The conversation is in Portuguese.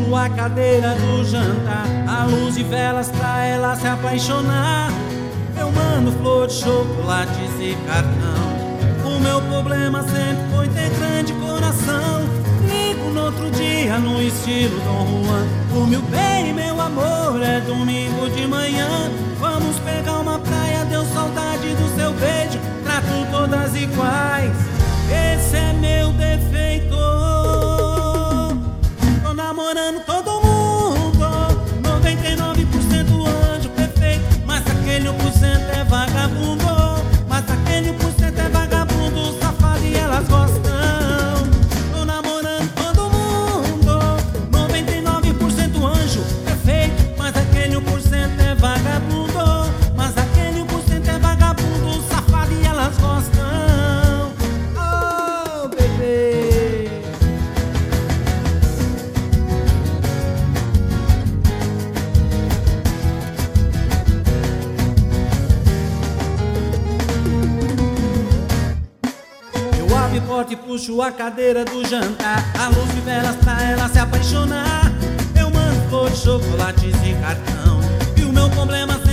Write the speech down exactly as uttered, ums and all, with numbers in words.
puxo a cadeira do jantar, a luz de velas pra ela se apaixonar. Eu mando flor de chocolates e cartão. O meu problema sempre foi ter grande coração. Ligo no outro dia no estilo Dom Juan. O meu bem, meu amor, é domingo de manhã. Vamos pegar uma praia, deu saudade do seu beijo. Trato todas iguais, esse é meu defeito. Tô namorando todo mundo, noventa e nove por cento anjo perfeito. Mas aquele um por cento é vagabundo. Mas aquele um por cento é vagabundo, safado e elas gostam. Tô namorando todo mundo, noventa e nove por cento anjo perfeito. Mas aquele um por cento é vagabundo. Mas aquele um por cento é vagabundo, safado e elas gostam. Oh, bebê. Eu abro porta e puxo a cadeira do jantar, a luz de velas pra ela se apaixonar. Eu mando flor de chocolates e cartão, e o meu problema